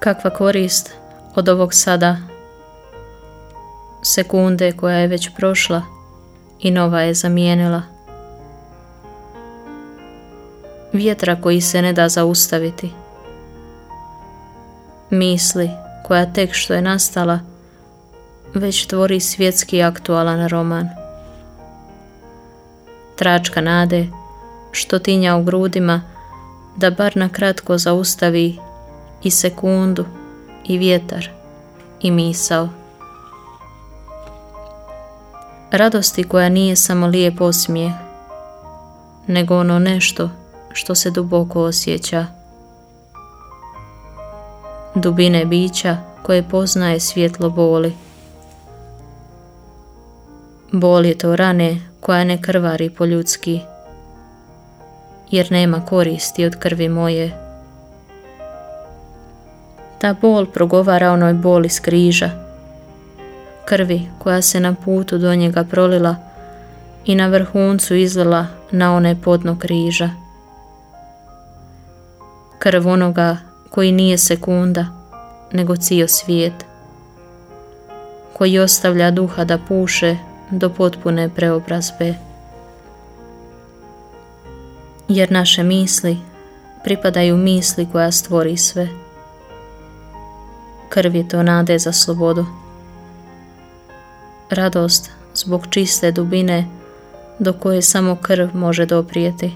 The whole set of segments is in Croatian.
Kakva korist od ovog sada, sekunde koja je već prošla i nova je zamijenila, vjetra koji se ne da zaustaviti, misli koja tek što je nastala već tvori svjetski aktualan roman, tračka nade što tinja u grudima da bar na kratko zaustavi i sekundu i vjetar i misao. Radosti koja nije samo lijep osmijeh, nego ono nešto što se duboko osjeća. Dubine bića koje poznaje svjetlo boli. Bol je to rane koja ne krvari po ljudski, jer nema koristi od krvi moje. Ta bol progovara onoj boli s križa, krvi koja se na putu do njega prolila i na vrhuncu izlila na one podno križa. Krv onoga koji nije sekunda, nego cijel svijet, koji ostavlja duha da puše do potpune preobrazbe. Jer naše misli pripadaju misli koja stvori sve. Krv je to nade za slobodu. Radost zbog čiste dubine do koje samo krv može doprijeti.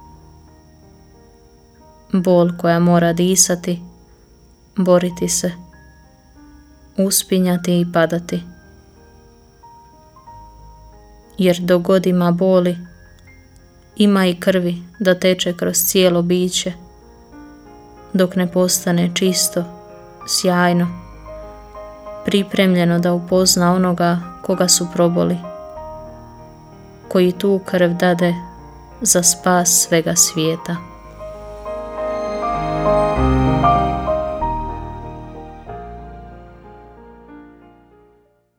Bol koja mora disati, boriti se, uspinjati i padati. Jer dok god ima boli, ima i krvi da teče kroz cijelo biće, dok ne postane čisto, sjajno, pripremljeno da upozna onoga koga su proboli, koji tu krv dade za spas svega svijeta.